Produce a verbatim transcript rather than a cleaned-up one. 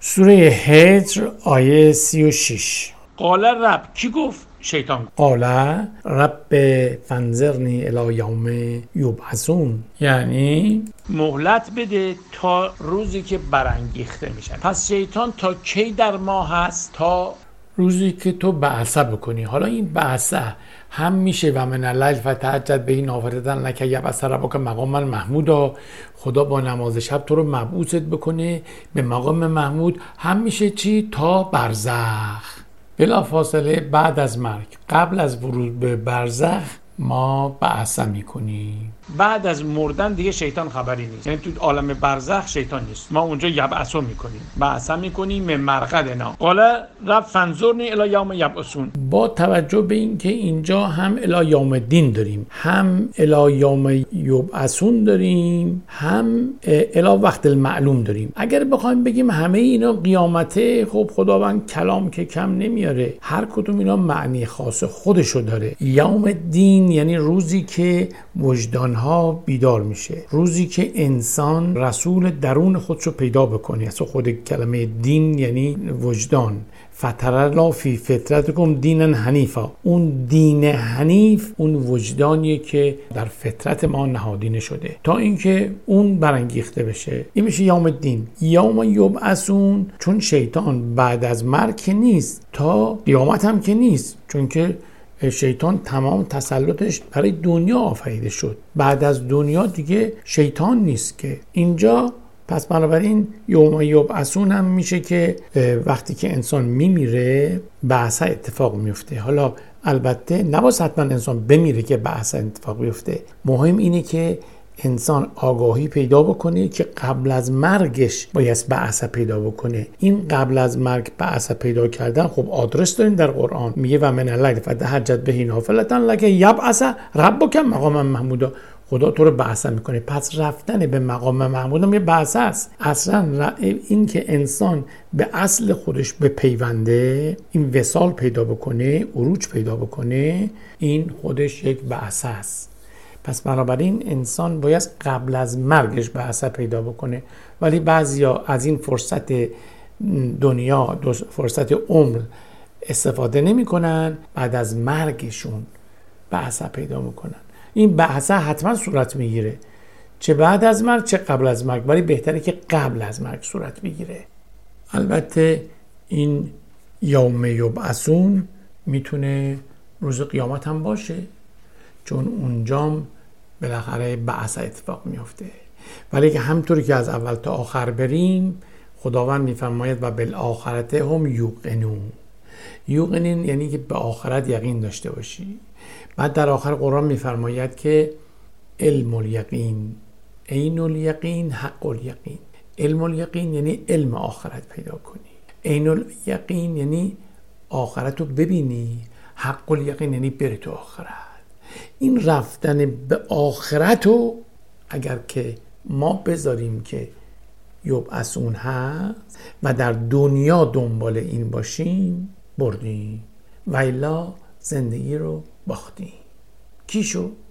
سوره هجر آیه سی و شش. قال رب، کی گفت؟ شیطان. قال رب فانظرنی الی یوم یبعثون، یعنی مهلت بده تا روزی که برانگیخته میشن. پس شیطان تا کی در ما هست؟ تا روزی که تو بعثه بکنی. حالا این بعثه هم میشه و من اللیل فتهجد به نافلة لک یبعث ربک مقاما محمودا، خدا با نماز شب تو رو مبعوثت بکنه به مقام محمود. هم میشه چی؟ تا برزخ، بلا فاصله بعد از مرگ، قبل از ورود به برزخ ما بعثه میکنیم. بعد از مردن دیگه شیطان خبری نیست، یعنی تو عالم برزخ شیطان نیست، ما اونجا یبعثو میکنیم، بعثه میکنیم من مرقدنا. قال رب فانظرنی الی یوم یبعثون. با توجه به اینکه اینجا هم الی یوم الدین داریم، هم الی یوم یبعثون داریم، هم الی وقت المعلوم داریم. اگر بخوایم بگیم همه اینا قیامته، خب خداوند کلام که کم نمیاره، هر کدوم اینا معنی خاص خودشو داره. یوم الدین یعنی روزی که وجدان ها بیدار میشه، روزی که انسان رسول درون خودشو پیدا بکنه. اصلا خود کلمه دین یعنی وجدان. فترلا فی فطرتکم دینا حنیفا، اون دین حنیف اون وجدانیه که در فطرت ما نهادینه شده تا اینکه اون برانگیخته بشه. این میشه یوم الدین. یوم یبعثون، چون شیطان بعد از مرگ که نیست، تا قیامت هم که نیست، چون که شیطان تمام تسلطش برای دنیا آفریده شد. بعد از دنیا دیگه شیطان نیست که اینجا. پس بنابراین یوم یبعثون هم میشه که وقتی که انسان میمیره بعثه اتفاق میفته. حالا البته نباید حتما انسان بمیره که بعثه اتفاق بیفته، مهم اینه که انسان آگاهی پیدا بکنه که قبل از مرگش باید بعثه پیدا بکنه. این قبل از مرگ بعثه پیدا کردن خب آدرس داریم در قرآن، میگه و من اللیل فتهجد به نافلة لک یبعث ربک مقاما محمودا، خدا تو رو بعثه میکنه. پس رفتن به مقام محمود هم یه بعثه است. اصلا این که انسان به اصل خودش به پیونده، این وصال پیدا بکنه، عروج پیدا بکنه، این خودش یک بعثه است. پس بنابراین انسان باید قبل از مرگش بعثه پیدا بکنه. ولی بعضیا از این فرصت دنیا، فرصت عمر استفاده نمی کنن، بعد از مرگشون بعثه پیدا میکنن. این بعثه حتما صورت میگیره، چه بعد از مرگ چه قبل از مرگ، ولی بهتره که قبل از مرگ صورت بگیره. البته این یوم یبعثون میتونه روز قیامت هم باشه، چون اونجام بالاخره بعث اتفاق میفته. ولی که همطوری که از اول تا آخر بریم، خداوند میفرماید و بالآخرت هم یوقنون. یوقنون یعنی که به آخرت یقین داشته باشی. بعد در آخر قرآن میفرماید که علم الیقین، عین الیقین، حق الیقین. علم الیقین یعنی علم آخرت پیدا کنی، عین الیقین یعنی آخرت رو ببینی، حق الیقین یعنی بری تو آخرت. این رفتن به آخرت رو اگر که ما بذاریم که یبعثون هست و در دنیا دنبال این باشیم، بردیم، و الا زندگی رو باختیم. کی شو؟